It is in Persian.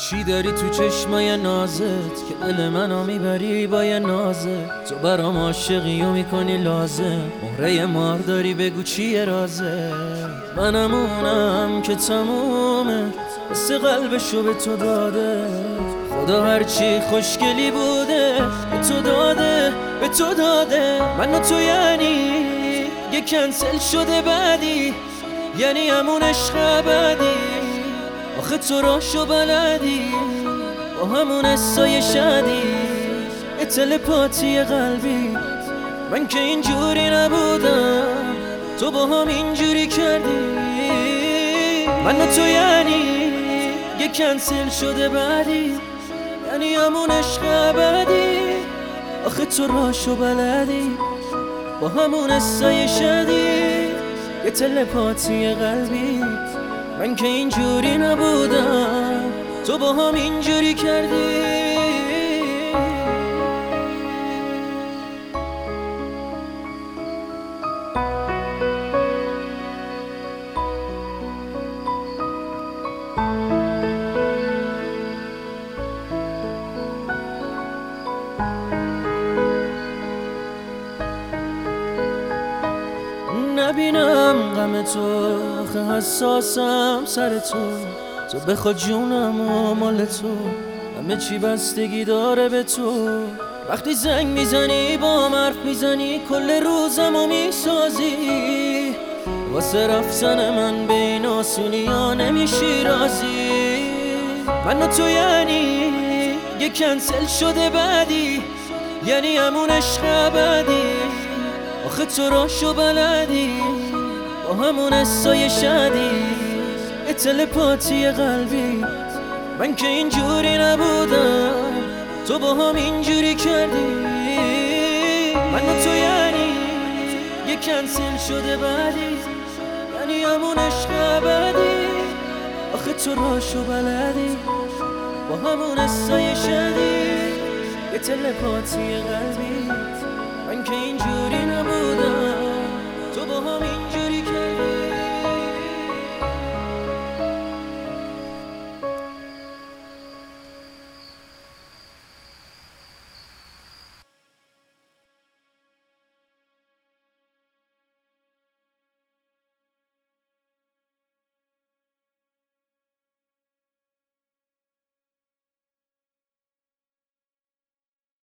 چی داری تو چشمای نازت که دل منو میبری با یه نازه؟ تو برام عاشقی و میکنی لازم، مهره مار داری بگو چیه رازه؟ منم اونم که تمومه مثل قلبشو به تو داده، خدا هرچی خوشگلی بوده به تو داده، به تو داده. من و تو یعنی یه کنسل شده بعدی، یعنی همون عشق ابدی. آخه تو راشو بلدی با همون حسای شدی، یه تلپاتی قلبی. من که اینجوری نبودم تو با هم اینجوری کردی. من و تو یعنی یه کنسل شده بعدی، یعنی همون عشق ابدی. آخه تو راشو بلدی با همون حسای شدی، یه تلپاتی قلبی. من که اینجوری نبودم تو با هم اینجوری کردی. نبینم غم تو، آخه حساسم سر تو. تو بخواد جونم و مال تو، همه چی بستگی داره به تو. وقتی زنگ میزنی با حرف میزنی کل روزمو میسازی، واسه رفتن من به این آسونی ها نمیشی رازی. من و تو یعنی یه کنسل شده بعدی، یعنی همون عشق ابدی. آخه تو راشو بلدی با همون حسای شدی، یه تلپاتی قلبی. من که اینجوری نبودم تو با هم اینجوری کردی. من و تو یعنی یه کنسل شده بعدی، یعنی همون عشق ابدی. آخه تو راشو بلدی با همون حسای شدی، یه تلپاتی قلبی. من که اینجوری نبودم تو با هم اینجوری